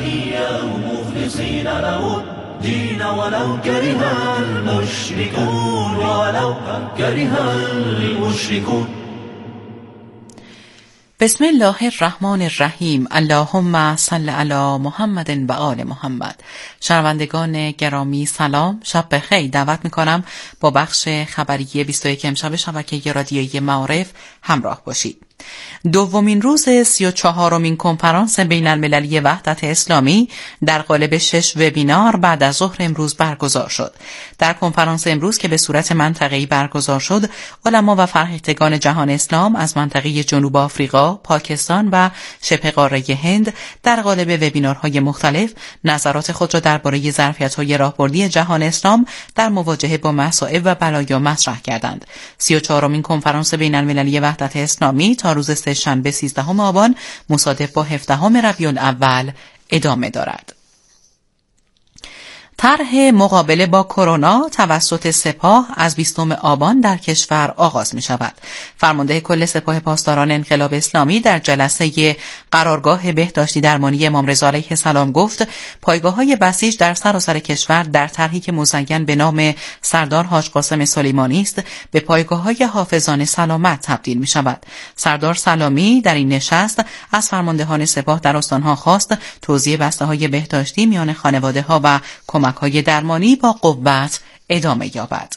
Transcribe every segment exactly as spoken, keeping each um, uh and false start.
إياه مخلصين له الدين ولو كره المشركون ولو كره المشركون. بسم الله الرحمن الرحیم. اللهم صل علی محمد و آل محمد. شنوندگان گرامی سلام، شب بخیر. دعوت میکنم با بخش خبری بیست و یک امشب شبکه رادیویی معارف همراه باشید. دومین روز سی و چهارمین کنفرانس بین المللی وحدت اسلامی در قالب شش وبینار بعد از ظهر امروز برگزار شد. در کنفرانس امروز که به صورت منطقه‌ای برگزار شد، علما و فرهیختگان جهان اسلام از منطقه جنوب آفریقا، پاکستان و شبه قاره هند در قالب وبینارهای مختلف نظرات خود را درباره ظرفیت‌های راهبردی جهان اسلام در مواجهه با مصائب و بلایا مطرح کردند. سی و چهارمین کنفرانس بین المللی وحدت اسلامی تا روز سه‌شنبه سیزدهم آبان مصادف با هفدهم ربیع الاول ادامه دارد. طرح مقابله با کرونا توسط سپاه از بیستم آبان در کشور آغاز می شود. فرمانده کل سپاه پاسداران انقلاب اسلامی در جلسه قرارگاه بهداشتی درمانی امام رضا علیه السلام گفت پایگاه‌های بسیج در سراسر کشور در طرحی که مزین به نام سردار حاج قاسم سلیمانی است به پایگاه‌های حافظان سلامت تبدیل می شود. سردار سلامی در این نشست از فرماندهان سپاه در استانها خواست توزیع بسته‌های بهداشتی میان خانواده‌ها و کمک‌های درمانی با قوت ادامه یابد.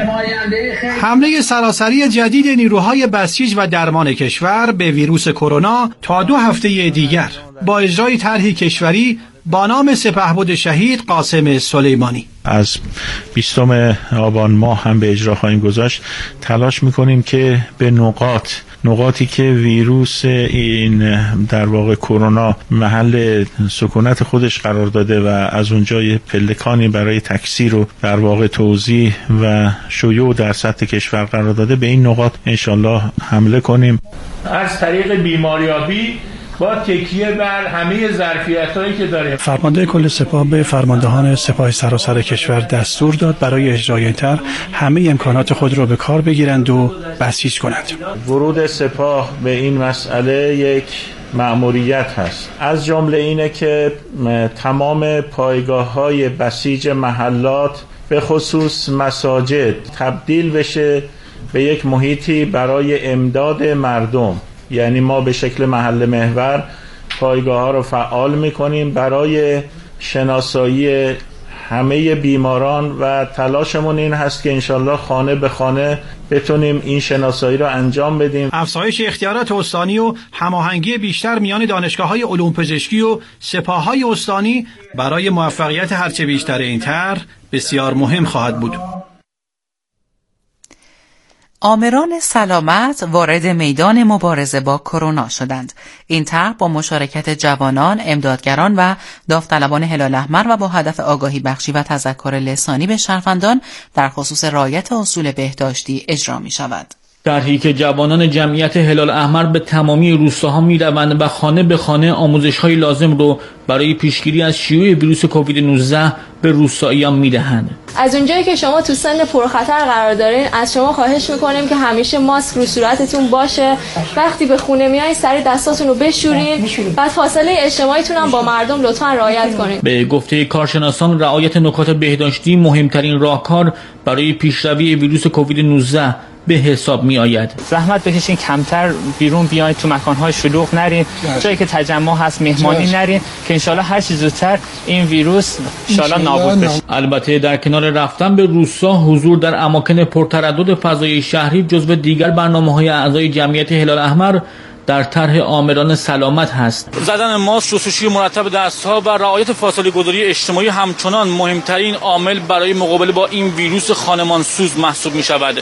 حمله سراسری جدید نیروهای بسیج و درمان کشور به ویروس کرونا تا دو هفته دیگر با اجرای طرحی کشوری با نام سپهبد شهید قاسم سلیمانی. از بیستم آبان ماه هم به اجرا خواهیم گذاشت. تلاش میکنیم که به نقاط نقاطی که ویروس این در واقع کرونا محل سکونت خودش قرار داده و از اونجا یه پلکانی برای تکثیر و در واقع توزیع و شیوع در سطح کشور قرار داده، به این نقاط انشالله حمله کنیم. از طریق بیماریابی با تکیه بر همه ظرفیت‌هایی که داریم. فرمانده کل سپاه به فرماندهان سپاه سراسر کشور دستور داد برای اجرای این طرح همه امکانات خود را به کار بگیرند و بسیج کنند. ورود سپاه به این مسئله یک مأموریت هست، از جمله اینه که تمام پایگاه‌های بسیج محلات به خصوص مساجد تبدیل بشه به یک محیطی برای امداد مردم. یعنی ما به شکل محل محور پایگاه ها رو فعال میکنیم برای شناسایی همه بیماران و تلاشمون این هست که انشالله خانه به خانه بتونیم این شناسایی رو انجام بدیم. افزایش اختیارات استانی و هماهنگی بیشتر میان دانشگاه‌های علوم پزشکی و سپاه‌های استانی برای موفقیت هرچه بیشتر این طرح بسیار مهم خواهد بود. آمران سلامت وارد میدان مبارزه با کرونا شدند. این طرح با مشارکت جوانان، امدادگران و داوطلبان هلال احمر و با هدف آگاهی بخشی و تذکر لسانی به شهروندان در خصوص رعایت اصول بهداشتی اجرا می شود. طرحی که جوانان جمعیت هلال احمر به تمامی روستاها می‌روند و خانه به خانه آموزش‌های لازم رو برای پیشگیری از شیوع ویروس کووید نوزده به روستاییان میدهند. از اونجایی که شما تو سن پرخطر قرار دارین، از شما خواهش میکنیم که همیشه ماسک رو صورتتون باشه. وقتی به خونه میایین سری دستاتون رو بشورین. بعد فاصله اجتماعیتون هم با مردم لطفاً رعایت کنین. به گفته کارشناسان رعایت نکات بهداشتی مهمترین راهکار برای پیشروی ویروس کووید نوزده به حساب می آید. زحمت بکشین، کمتر بیرون بیاین، تو مکان‌های شلوغ نرین، جایی که تجمع هست مهمانی نرین که انشالله هر چیز زودتر این ویروس انشالله نابود بشه. البته در کنار رفتن به روستا، حضور در اماکن پرتردد فضای شهری جزو دیگر برنامه‌های اعضای جمعیت هلال احمر در طرح آمران سلامت هست. زدن ماسک، شستشوی مرتب دست‌ها و رعایت فاصله گذاری اجتماعی همچنان مهمترین عامل برای مقابله با این ویروس خانمانسوز محسوب می‌شود.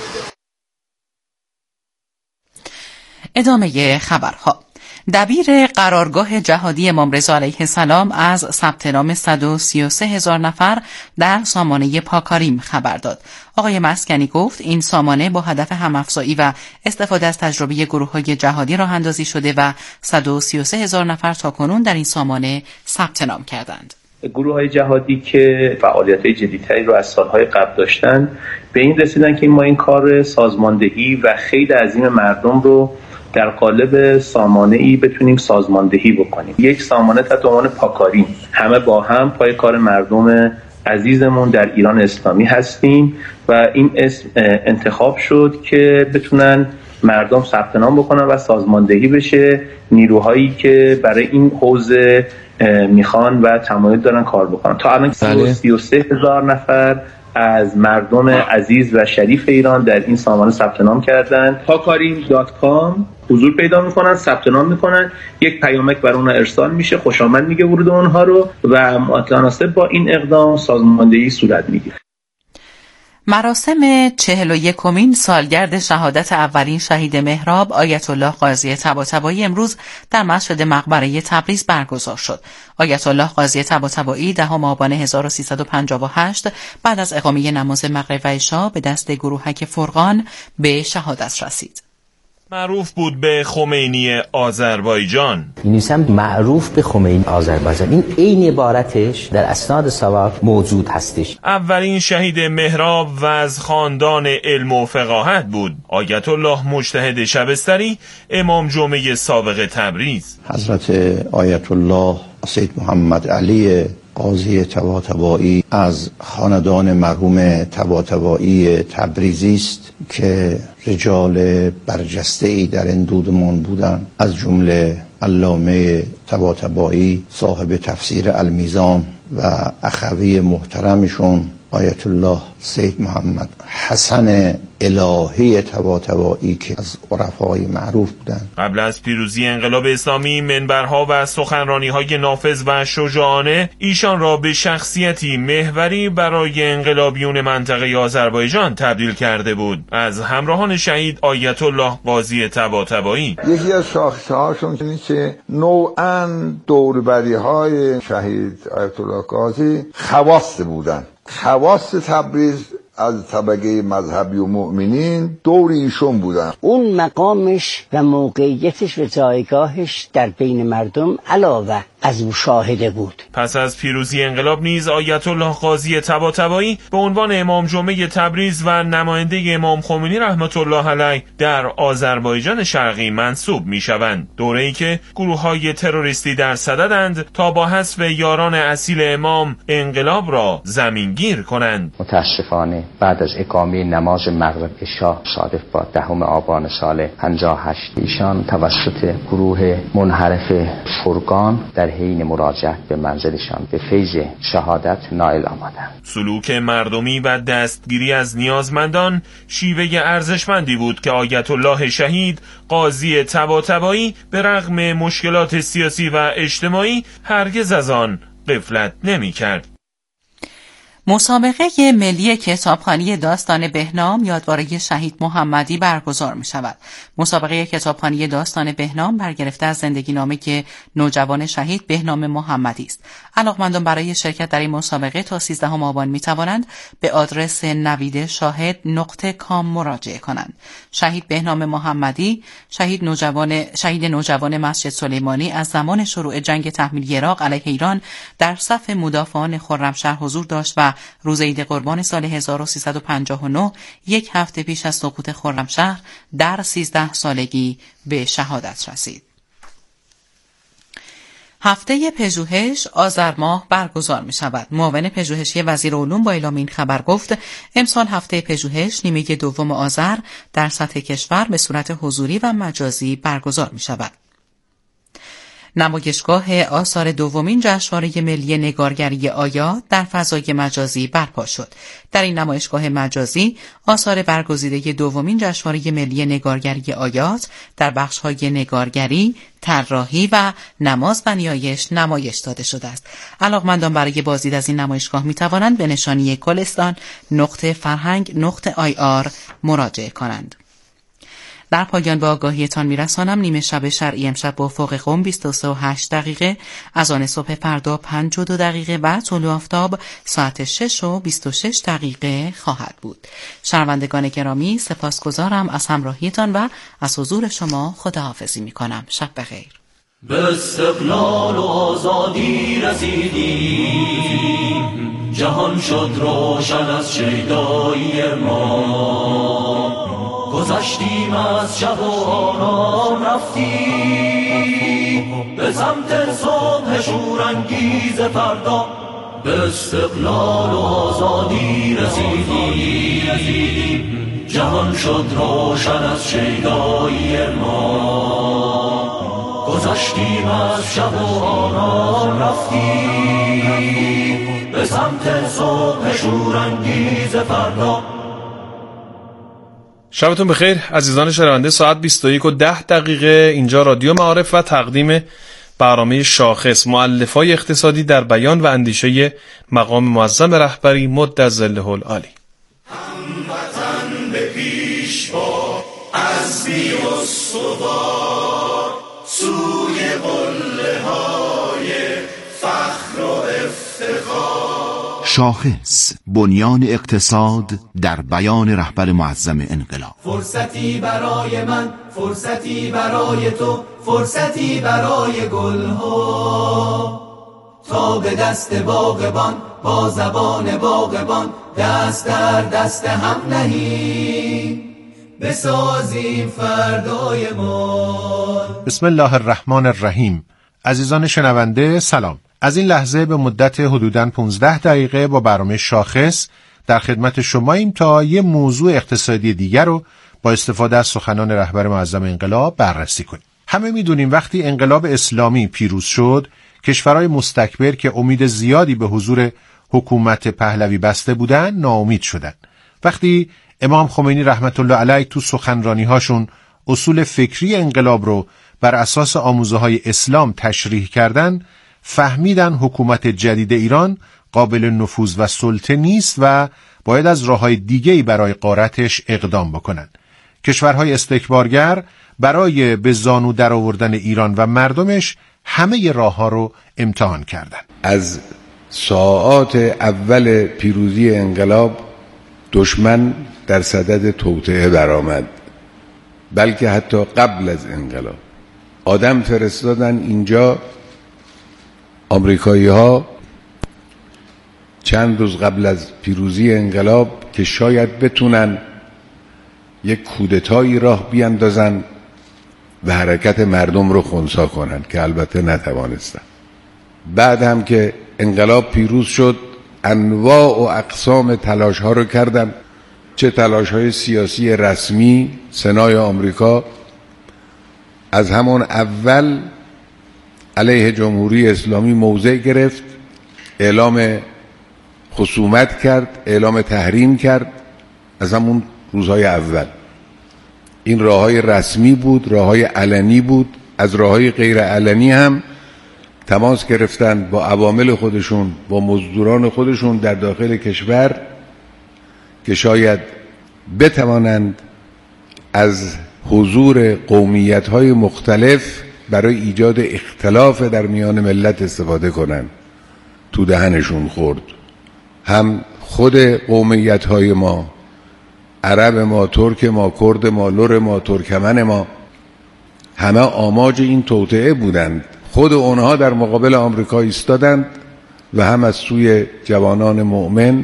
ادامه خبرها. دبیر قرارگاه جهادی امام رضا علیه السلام از ثبت نام صد و سی و سه هزار نفر در سامانه پاکاریم خبر داد. آقای مسکنی گفت این سامانه با هدف هم‌افزایی و استفاده از تجربه گروه‌های جهادی راه اندازی شده و صد و سی و سه هزار نفر تاکنون در این سامانه ثبت نام کردند. گروه‌های جهادی که فعالیت‌های جدی‌تری رو از سال‌های قبل داشتن به این رسیدن که ما این کار سازماندهی و خیلی عظیم مردم رو در قالب سامانه‌ای بتونیم سازماندهی بکنیم. یک سامانه تحت عنوان پاکارین، همه با هم پای کار مردم عزیزمون در ایران اسلامی هستیم و این اسم انتخاب شد که بتونن مردم ثبت نام بکنن و سازماندهی بشه نیروهایی که برای این حوزه میخوان و تمایل دارن کار بکنن. تا الان سی و سه هزار نفر از مردم عزیز و شریف ایران در این سامانه ثبت نام کردن. پاکارین دات کام حضور پیدا میکنن، ثبت نام میکنن، یک پیامک برای اونها ارسال میشه، خوش آمد میگه ورود اونها رو و متناسب با این اقدام سازماندهی صورت میگیره. مراسم چهل و یکمین سالگرد شهادت اولین شهید مهراب آیت الله قاضی طباطبایی امروز در مسجد مقبره تبریز برگزار شد. آیت الله قاضی طباطبایی دهم آبان هزار و سیصد و پنجاه و هشت بعد از اقامه نماز مغرب و عشا به دست گروهک فرقان به شهادت رسید. معروف بود به خمینی آذربایجان. این هم معروف به خمینی آذربایجان. این عین عبارتش در اسناد سواب موجود هستش. اولین شهید مهراب و از خاندان علم و فقاهت بود. آیت الله مجتهد شبستری، امام جمعه سابق تبریز. حضرت آیت الله سید محمد علی قاضی طباطبایی از خاندان مرحوم طباطبایی تبریزی است که رجال برجسته‌ای در این دودمان بودند، از جمله علامه طباطبایی صاحب تفسیر المیزان و اخوی محترمشون آیت الله سید محمد حسن الهی طباطبایی که از عرفای معروف بودند. قبل از پیروزی انقلاب اسلامی منبرها و سخنرانی‌های نافذ و شجاعانه ایشان را به شخصیتی محوری برای انقلابیون منطقه آذربایجان تبدیل کرده بود. از همراهان شهید آیت الله قاضی طباطبایی یکی از شاخصه‌هاشون اینه که نوعاً دوربری‌های شهید آیت الله قاضی خواص بودن. خواص تبریز از طبقه مذهبی و مؤمنین دور ایشون بودن. اون مقامش و موقعیتش و جایگاهش در بین مردم علاوه از مشاهده بود. پس از پیروزی انقلاب نیز آیت الله قاضی طباطبایی به عنوان امام جمعه تبریز و نماینده امام خمینی رحمت الله علیه در آذربایجان شرقی منصوب میشوند. دوره‌ای که گروه‌های تروریستی در صددند تا با حذف یاران اصیل امام انقلاب را زمینگیر کنند. متاسفانه بعد از اقامه نماز مغرب عشا صادف با دهم آبان سال پنجاه و هشت ایشان توسط گروه منحرف فرقان در حین مراجعت به منزلشان به فیض شهادت نائل آمدند. سلوک مردمی و دستگیری از نیازمندان شیوه ارزشمندی بود که آیت الله شهید قاضی طباطبایی به رغم مشکلات سیاسی و اجتماعی هرگز از آن غفلت نمی‌کرد. مسابقه ملی کتابخوانی داستان بهنام یادواره شهید محمدی برگزار می شود. مسابقه کتابخوانی داستان بهنام برگرفته از زندگی نامه نوجوان شهید بهنام محمدی است. علاقمندان برای شرکت در این مسابقه تا سیزدهم آبان می توانند به آدرس نوید شاهد نقطه کام مراجعه کنند. شهید بهنام محمدی شهید نوجوان شهید نوجوان مسجد سلیمانی از زمان شروع جنگ تحمیلی عراق علیه ایران در صف مدافعان خرمشهر حضور داشت و روز عید قربان سال هزار و سیصد و پنجاه و نه یک هفته پیش از سقوط خرمشهر در سیزده سالگی به شهادت رسید. هفته پژوهش آذر ماه برگزار می شود. معاون پژوهشی وزیر علوم با اعلام این خبر گفت امسال هفته پژوهش نیمه دوم آذر در سطح کشور به صورت حضوری و مجازی برگزار می شود. نمایشگاه آثار دومین جشنواره ملی نگارگری آیات در فضای مجازی برپا شد. در این نمایشگاه مجازی آثار برگزیده دومین جشنواره ملی نگارگری آیات در بخش‌های نگارگری، طراحی و نماز و نیایش نمایش داده شده است. علاقمندان برای بازدید از این نمایشگاه می توانند به نشانی گلستان نقطه فرهنگ نقطه آی آر مراجعه کنند. در پایان به آگاهیتان میرسانم نیمه شب شرعی امشب با افق قم بیست و سه و هشت دقیقه، اذان صبح فردا پنج و دو دقیقه و طلوع آفتاب ساعت شش و بیست و شش دقیقه خواهد بود. شنوندگان گرامی سپاسگزارم از همراهیتان و از حضور شما خداحافظی میکنم. شب بخیر. به استقلال و آزادی رسیدیم، جهان شد روشن از شیدایی ما. گذشتیم از شب و آرام رفتیم به سمت صبح شورانگیز فردا، به استقلال و آزادی رسیدیم. جهان شد روشن از شیدایی ما، گذشتیم از شب و آرام رفتیم به سمت صبح شورانگیز فردا. شبتون بخیر عزیزان شنونده. ساعت بیست و یک و ده دقیقه اینجا رادیو معارف و تقدیم برنامه شاخص، مؤلفه‌های اقتصادی در بیان و اندیشه مقام معظم رهبری مد ظله العالی. هموطن به پیش با عزمی استوار، سوی قله های فخر و افتخار. شاخص، بنیان اقتصاد در بیان رهبر معظم انقلاب. فرصتی برای من، فرصتی برای تو، فرصتی برای گلها، تا به دست باغبان با زبان باغبان دست در دست هم نهیم، بسازیم فردای ما. بسم الله الرحمن الرحیم. عزیزان شنونده سلام. از این لحظه به مدت حدوداً پانزده دقیقه با برنامه شاخص در خدمت شماییم تا یه موضوع اقتصادی دیگر رو با استفاده از سخنان رهبر معظم انقلاب بررسی کنیم. همه میدونیم وقتی انقلاب اسلامی پیروز شد، کشورهای مستکبر که امید زیادی به حضور حکومت پهلوی بسته بودن ناامید شدن. وقتی امام خمینی رحمت الله علیه تو سخنرانی‌هاشون اصول فکری انقلاب رو بر اساس آموزه‌های اسلام تشریح کردن، فهمیدن حکومت جدید ایران قابل نفوذ و سلطه نیست و باید از راه‌های دیگه‌ای برای غارتش اقدام بکنن. کشورهای استکبارگر برای به زانو در آوردن ایران و مردمش همه راه‌ها رو امتحان کردن. از ساعات اول پیروزی انقلاب دشمن در صدد توطئه درآمد، بلکه حتی قبل از انقلاب آدم فرستادن اینجا. آمریکایی ها چند روز قبل از پیروزی انقلاب که شاید بتونن یک کودتایی راه بیاندازن و حرکت مردم رو خنثی کنن، که البته نتوانستن. بعد هم که انقلاب پیروز شد انواع و اقسام تلاش ها رو کردن، چه تلاش های سیاسی رسمی. سنای آمریکا از همون اول علیه جمهوری اسلامی موضع گرفت، اعلام خصومت کرد، اعلام تحریم کرد. از همون روزهای اول این راههای رسمی بود، راههای علنی بود. از راههای غیر علنی هم تماس گرفتن با عوامل خودشون، با مزدوران خودشون در داخل کشور، که شاید بتوانند از حضور قومیت‌های مختلف برای ایجاد اختلاف در میان ملت استفاده کنند. تو دهنشون خورد. هم خود قومیت‌های ما، عرب ما، ترک ما، کرد ما، لور ما، ترکمن ما، همه آماج این توطئه بودند. خود اونها در مقابل آمریکا ایستادند و هم از سوی جوانان مؤمن،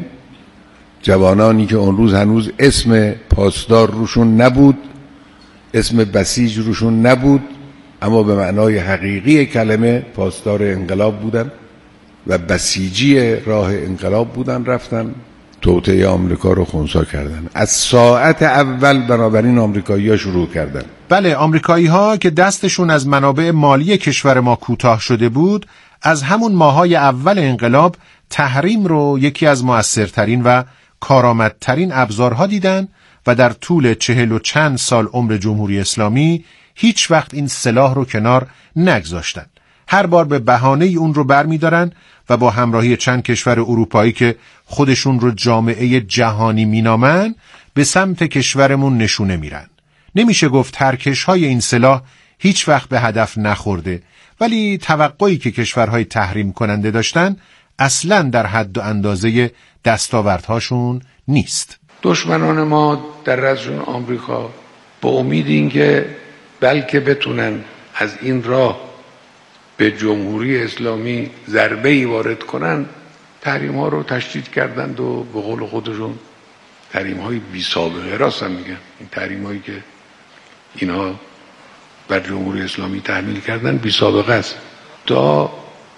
جوانانی که اون روز هنوز اسم پاسدار روشون نبود، اسم بسیج روشون نبود، اما به معنای حقیقی کلمه پاسدار انقلاب بودن و بسیجی راه انقلاب بودن، رفتن توطئه آمریکا رو خنثی کردن. از ساعت اول بنابراین آمریکایی‌ها شروع کردن. بله، آمریکایی‌ها که دستشون از منابع مالی کشور ما کوتاه شده بود، از همون ماهای اول انقلاب تحریم رو یکی از مؤثرترین و کارآمدترین ابزارها دیدن و در طول چهل و چند سال عمر جمهوری اسلامی هیچ وقت این سلاح رو کنار نگذاشتن. هر بار به بهانه اون رو بر می دارن و با همراهی چند کشور اروپایی که خودشون رو جامعه جهانی می نامن به سمت کشورمون نشونه میرن. نمیشه گفت ترکش های این سلاح هیچ وقت به هدف نخورده، ولی توقعی که کشورهای تحریم کننده داشتن اصلاً در حد و اندازه دستاوردهاشون نیست. دشمنان ما در رأسشون آمریکا با امید این که بلکه بتونن از این راه به جمهوری اسلامی ضربه‌ای وارد کنن، تحریم ها رو تشدید کردند و به قول خودشون تحریم های بی سابقه راست هم میگن. این تحریم هایی که اینها بر جمهوری اسلامی تحمیل کردن بی سابقه است. تا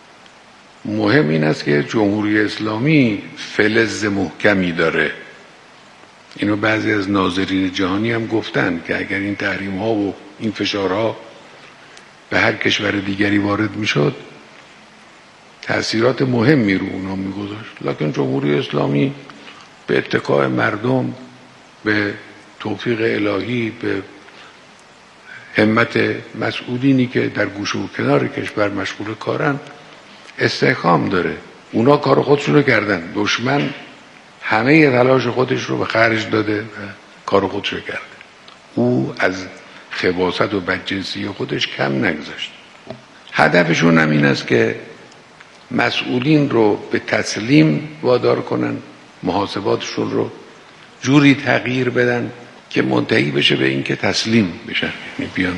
مهم این است که جمهوری اسلامی فلز محکمی داره. اینو بعضی از ناظرین جهانی هم گفتن که اگر این تحریم ها و این فشارها به هر کشور دیگری وارد میشد تأثیرات مهمی رو اونا میگذاشت، لکن جمهوری اسلامی به اتکای مردم، به توفیق الهی، به همت مسئولینی که در گوشه و کنار کشور مشغول کارن استحکام داره. اونا کار خودشون رو کردن، دشمن همه تلاش خودش رو به خرج داده و کار خودش رو کرده. او از خباثت و بدجنسی خودش کم نگذاشت. هدفشون هم این است که مسئولین رو به تسلیم وادار کنن، محاسباتشون رو جوری تغییر بدن که منتهی بشه به این که تسلیم بشن، یعنی بیان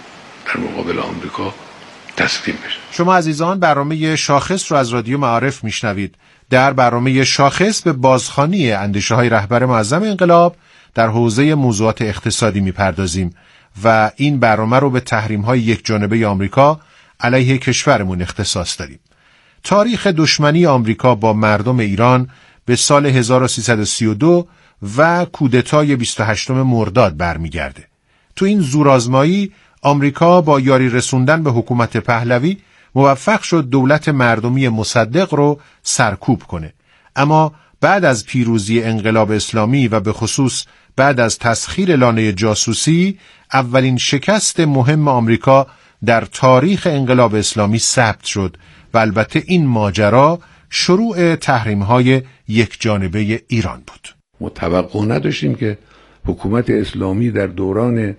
در مقابل آمریکا تسلیم بشن. شما عزیزان برنامه شاخص رو از رادیو معارف میشنوید. در برنامه شاخص به بازخوانی اندیشه های رهبر معظم انقلاب در حوزه موضوعات اقتصادی میپردازیم و این برنامه رو به تحریم های یک جانبه آمریکا علیه کشورمون اختصاص داریم. تاریخ دشمنی آمریکا با مردم ایران به سال هزار و سیصد و سی و دو و کودتای بیست و هشتم مرداد برمیگرده. تو این زورآزمایی آمریکا با یاری رسوندن به حکومت پهلوی موفق شد دولت مردمی مصدق رو سرکوب کنه. اما بعد از پیروزی انقلاب اسلامی و به خصوص بعد از تسخیر لانه جاسوسی، اولین شکست مهم آمریکا در تاریخ انقلاب اسلامی ثبت شد و البته این ماجرا شروع تحریم‌های یک جانبه ایران بود. ما توقع نداشتیم که حکومت اسلامی در دوران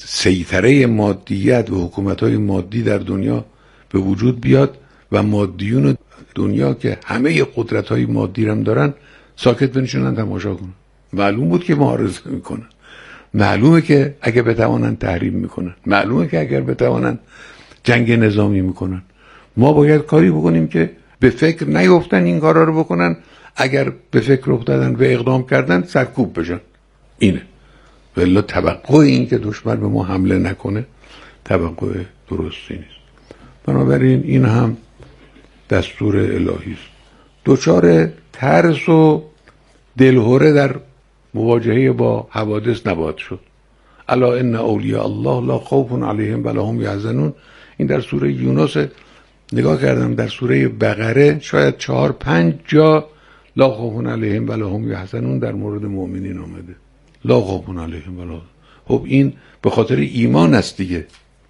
سیطره مادیت و حکومت‌های مادی در دنیا به وجود بیاد و مادیون دنیا که همه قدرت‌های مادی هم دارن ساکت بنشونن تماشا کنن. معلوم بود که معارضه میکنن، معلومه که اگه بتوانن تحریم میکنن، معلومه که اگر بتوانن جنگ نظامی میکنن. ما باید کاری بکنیم که به فکر نیفتن این کارا رو بکنن، اگر به فکر افتادن و اقدام کردن سرکوب بشن. اینه. ولی توقع این که دشمن به ما حمله نکنه توقع درستی نیست. بنابراین این هم دستور الهی است. دچار ترس و دلهره در مواجهه با حوادث نباید شد. الا ان اولیاء الله لا خوف علیهم ولا هم یحزنون. این در سوره یونس نگاه کردم، در سوره بقره شاید چهار پنج جا لا خوف علیهم ولا هم یحزنون در مورد مؤمنین آمده. لا خوف علیهم ولا. خب این به خاطر ایمان است دیگه،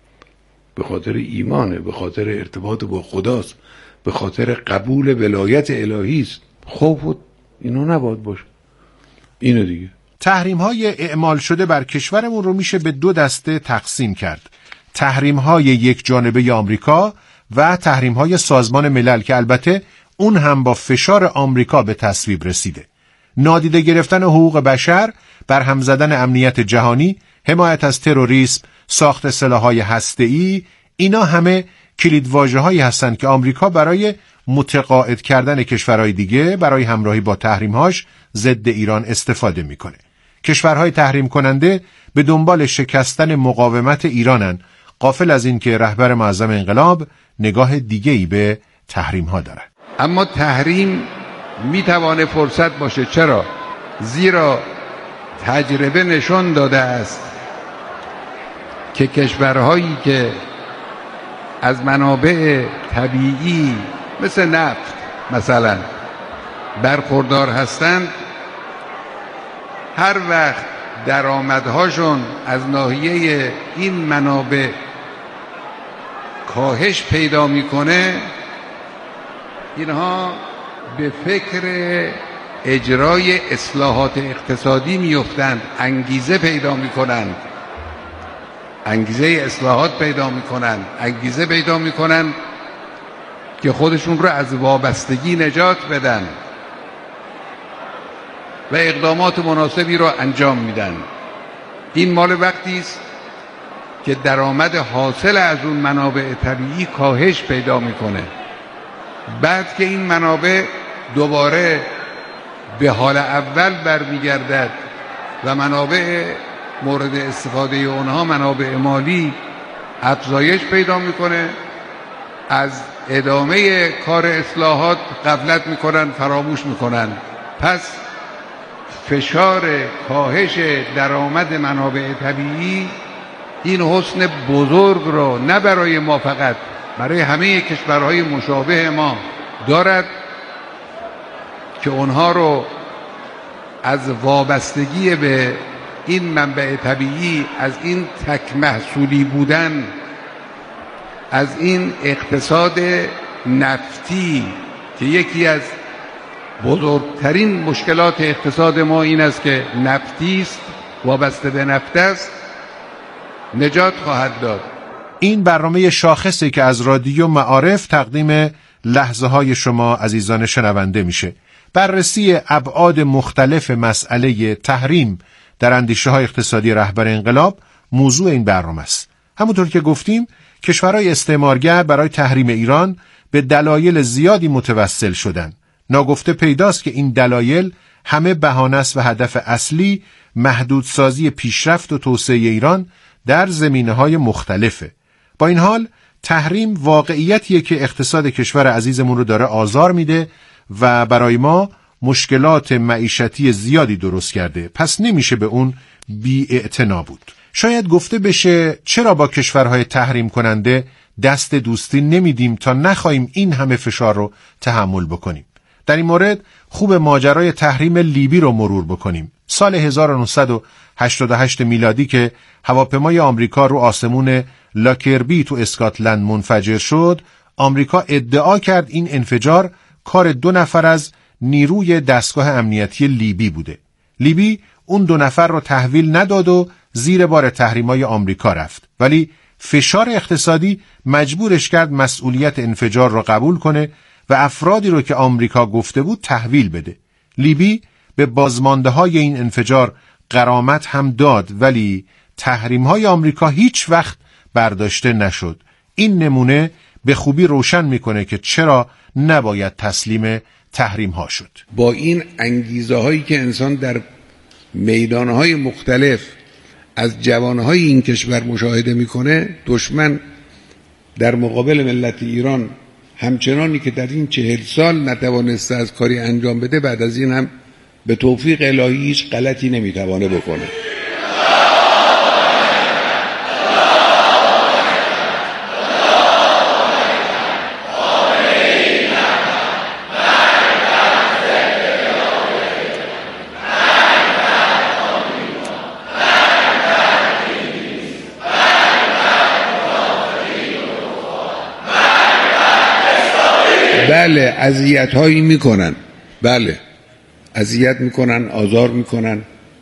به خاطر ایمانه، به خاطر ارتباط با خداست، به خاطر قبول ولایت الهی است. خوف اینا نباید باشه. اینو دیگه. تحریم های اعمال شده بر کشورمون رو میشه به دو دسته تقسیم کرد. تحریم های یک جانبه آمریکا و تحریم های سازمان ملل که البته اون هم با فشار آمریکا به تصویب رسیده. نادیده گرفتن حقوق بشر، برهم زدن امنیت جهانی، حمایت از تروریسم، ساخت سلاح‌های هسته‌ای، اینا همه کلیدواژه‌هایی هستند که آمریکا برای متقاعد کردن کشورهای دیگه برای همراهی با تحریم‌هاش ضد ایران استفاده میکنه. کشورهای تحریم کننده به دنبال شکستن مقاومت ایرانن، غافل از این که رهبر معظم انقلاب نگاه دیگه‌ای به تحریم‌ها داره. اما تحریم میتوانه فرصت باشه. چرا؟ زیرا تجربه نشان داده است که کشورهایی که از منابع طبیعی مثل نفت مثلا برخوردار هستند، هر وقت درآمدهاشون از ناحیه این منابع کاهش پیدا میکنه، اینها به فکر اجرای اصلاحات اقتصادی میفتند، انگیزه پیدا میکنند، انگیزه اصلاحات پیدا میکنند، انگیزه پیدا میکنند که خودشون رو از وابستگی نجات بدن و اقدامات مناسبی رو انجام میدن. این مال وقتی است که درآمد حاصل از اون منابع طبیعی کاهش پیدا میکنه. بعد که این منابع دوباره به حال اول برمیگردد و منابع مورد استفاده اونها منابع مالی افزایش پیدا میکنه، از ادامه کار اصلاحات غفلت میکنن، فراموش میکنن. پس فشار کاهش درآمد منابع طبیعی این حسن بزرگ را نه برای ما فقط، برای همه کشورهای مشابه ما دارد که اونها رو از وابستگی به این منبع طبیعی، از این تک محصولی بودن، از این اقتصاد نفتی که یکی از بزرگترین مشکلات اقتصاد ما این است که نفتی است، وابسته به نفت است، نجات خواهد داد. این برنامه شاخصی که از رادیو معارف تقدیم لحظه های شما عزیزان شنونده میشه. بررسی ابعاد مختلف مسئله تحریم در اندیشه های اقتصادی رهبر انقلاب موضوع این برنامه است. همونطور که گفتیم کشورهای استعمارگر برای تحریم ایران به دلایل زیادی متوسل شدند. ناگفته پیداست که این دلایل همه بهانه است و هدف اصلی محدودسازی پیشرفت و توسعه ایران در زمینه‌های مختلفه. با این حال تحریم واقعیتیه که اقتصاد کشور عزیزمون رو داره آزار میده و برای ما مشکلات معیشتی زیادی درست کرده. پس نمیشه به اون بی‌اعتنا بود. شاید گفته بشه چرا با کشورهای تحریم کننده دست دوستی نمیدیم تا نخواهیم این همه فشار رو تحمل بکنیم. در این مورد خوب ماجرای تحریم لیبی رو مرور بکنیم. سال هزار و نهصد و هشتاد و هشت میلادی که هواپیمای آمریکا رو آسمون لاکربی تو اسکاتلند منفجر شد، آمریکا ادعا کرد این انفجار کار دو نفر از نیروی دستگاه امنیتی لیبی بوده. لیبی اون دو نفر رو تحویل نداد و زیر بار تحریمای آمریکا رفت، ولی فشار اقتصادی مجبورش کرد مسئولیت انفجار رو قبول کنه و افرادی رو که آمریکا گفته بود تحویل بده. لیبی به بازمانده های این انفجار غرامت هم داد، ولی تحریم های آمریکا هیچ وقت برداشته نشد. این نمونه به خوبی روشن میکنه که چرا نباید تسلیم تحریم ها شد. با این انگیزه هایی که انسان در میدان های مختلف از جوانهای این کشور مشاهده میکنه، دشمن در مقابل ملت ایران همچنانی که در این چهل سال نتوانسته از کاری انجام بده، بعد از این هم به توفیق الهی هیچ غلطی نمیتوانه بکنه. بله اذیت هایی میکنن، بله اذیت میکنن، آزار میکنن،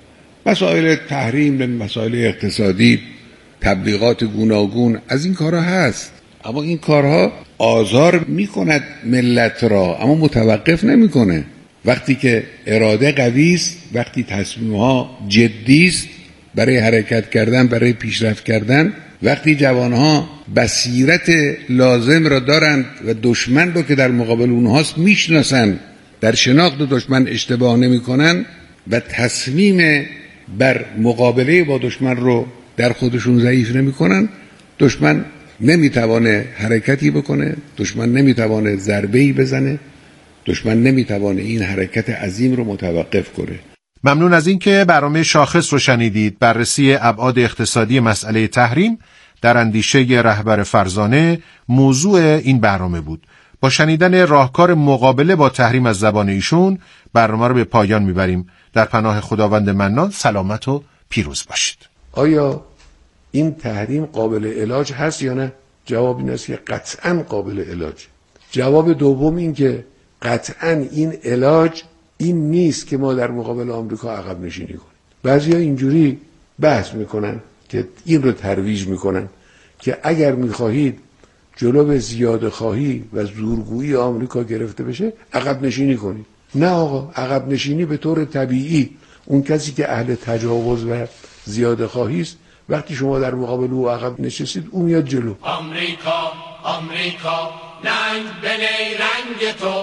مسائل تحریم، مسائل اقتصادی، تبلیغات گوناگون، از این کارها هست. اما این کارها آزار میکند ملت را، اما متوقف نمیکنه. وقتی که اراده قوی است، وقتی تصمیم ها جدی است برای حرکت کردن، برای پیشرفت کردن، وقتی جوانها بصیرت لازم را دارند و دشمن رو که در مقابل اونهاست میشناسن، در شناخت دشمن اشتباه نمی کنن و تصمیم بر مقابله با دشمن رو در خودشون ضعیف نمی کنن، دشمن نمیتوانه حرکتی بکنه، دشمن نمیتوانه ضربه‌ای بزنه، دشمن نمیتوانه این حرکت عظیم رو متوقف کنه. ممنون از این که برنامه شاخص رو شنیدید. بررسی ابعاد اقتصادی مسئله تحریم در اندیشه رهبر فرزانه موضوع این برنامه بود. با شنیدن راهکار مقابله با تحریم از زبان ایشون برنامه رو به پایان میبریم. در پناه خداوند منان سلامت و پیروز باشید. آیا این تحریم قابل علاج هست یا نه؟ جواب این است که قطعاً قابل علاج. جواب دوم این که قطعاً این علاج این نیست که ما در مقابل آمریکا عقب نشینی کنیم. بعضیا اینجوری بحث میکنن که این رو ترویج میکنن که اگر میخواهید جلو زیاده خواهی و زورگویی آمریکا گرفته بشه عقب نشینی کنید. نه آقا، عقب نشینی به طور طبیعی، اون کسی که اهل تجاوز و زیاده خواهی است، وقتی شما در مقابل او عقب نشستید او میاد جلو. آمریکا آمریکا ننگ بنی رنگ تو،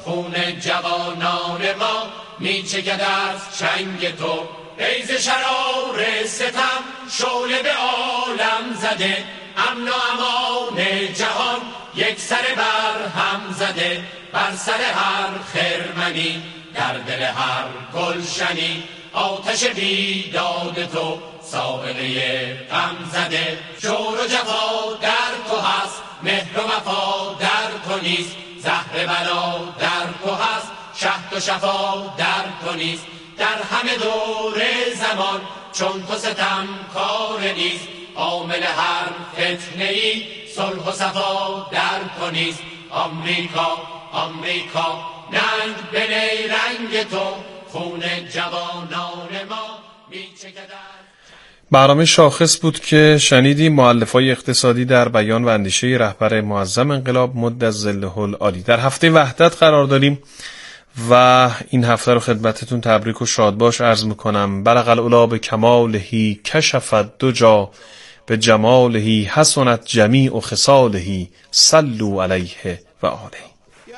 خون جوانان ما می چکد از چنگ تو. ایز شرار ستم شعله به عالم زده، امن و امان جهان یک سر بر هم زده. بر سر هر خرمنی در دل هر گلشنی آتش بیداد تو سابقه غم زده. جور و جفا در تو هست، مهر و وفا در تو نیست. زهر بلا در تو هست، شهد و شفا در تو نیست. در همه دور زمان چون تو ستم کار نیست. عامل هر فتنه ای صلح و صفا در تو نیست. آمریکا آمریکا ننگ به نیرنگ تو، خون جوانان ما می چکد. برنامه شاخص بود که شنیدیم، مؤلفه‌های اقتصادی در بیان و اندیشه رهبر معظم انقلاب مد ظله العالی. در هفته وحدت قرار داریم و این هفته رو خدمتتون تبریک و شادباش عرض میکنم. بلغ العلا به کمالهی کشفت دو جا، به جمالهی حسنت جمیع و خصالهی، صلوا علیه و آله.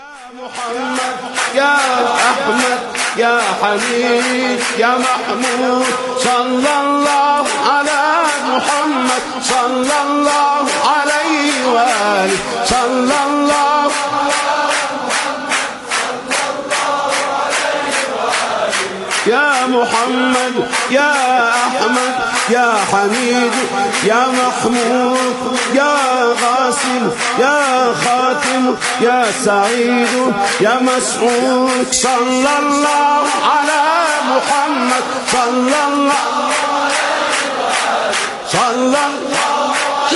يا أحمد يا حميد يا محمود صلى الله على محمد صلى الله عليه وآله صلى الله يا محمد يا أحمد يا حميد يا محمود يا غاسل يا خاتم يا سعيد يا مسعود صلى الله على محمد صلى الله صلى الله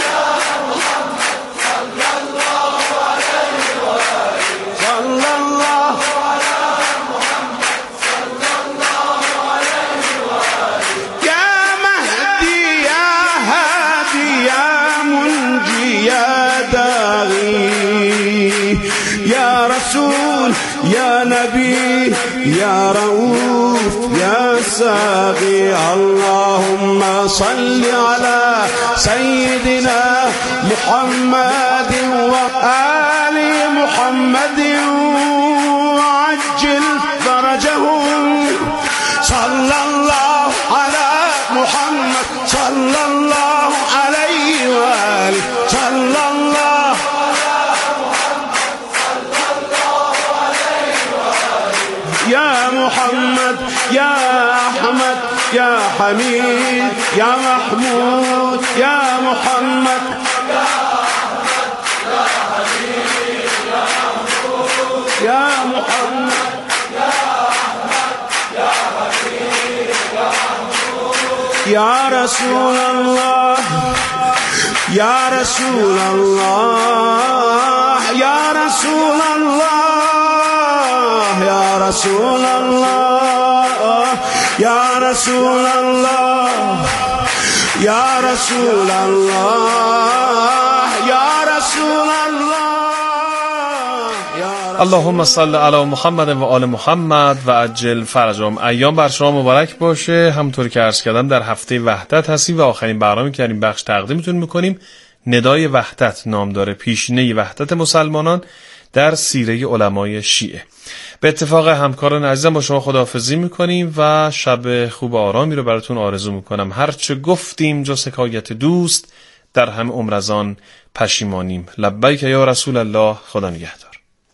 صلى الله يا نبي يا رؤوف يا ساقي اللهم صل على سيدنا محمد وآل محمد وعجل فرجهم صلى الله على محمد صلى الله عليه وآله صلى الله يا محمد يا أحمد يا حميد يا محمود يا محمد يا أحمد يا حميد يا محمود يا محمد يا أحمد يا حميد يا محمود يا رسول الله يا رسول الله يا رسول الله يا رسول الله يا رسول الله يا رسول الله يا رسول الله اللهم صل علی محمد و آل محمد و عجل فرجهم. ایام بر شما مبارک باشه. همونطور که عرض کردم در هفته وحدت هستیم و آخرین برنامه که در این بخش تقدیمتون میکنیم ندای وحدت نام داره، پیشینه وحدت مسلمانان در سیره علمای شیعه. به اتفاق همکاران عزیزم با شما خداحافظی میکنیم و شب خوب آرامی رو براتون آرزو میکنم. هرچه گفتیم جز حکایت دوست، در همه عمر از آن پشیمانیم. لبیک یا رسول الله. خدا نگهدار.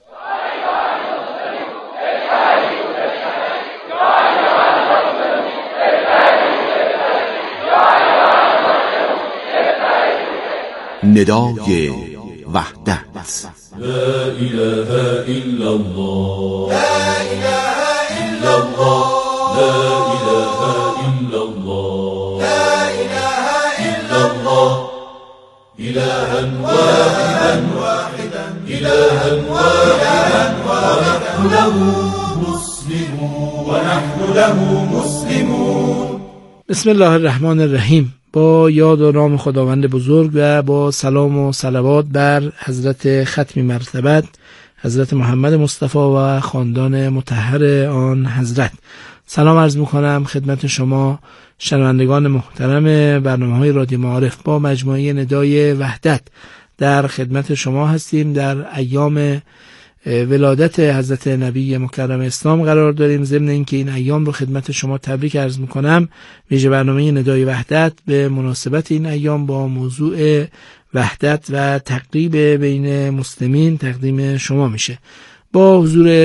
ندای وحدت. لا إله إلا الله لا إله إلا الله لا إله إلا الله لا إله إلا الله إلها واحدا واحدا إلها واحدا ونحن له مسلمون ونحن له مسلمون. بسم الله الرحمن الرحیم. با یاد و نام خداوند بزرگ و با سلام و صلوات بر حضرت ختم مرتبت حضرت محمد مصطفی و خاندان مطهر آن حضرت سلام عرض میکنم خدمت شما شنوندگان محترم برنامه‌های رادیو معارف. با مجموعه ندای وحدت در خدمت شما هستیم در ایام ولادت حضرت نبی مکرم اسلام قرار داریم. ضمن اینکه این ایام رو خدمت شما تبریک عرض میکنم، ویژه برنامه ندای وحدت به مناسبت این ایام با موضوع وحدت و تقریب بین مسلمین تقدیم شما میشه. با حضور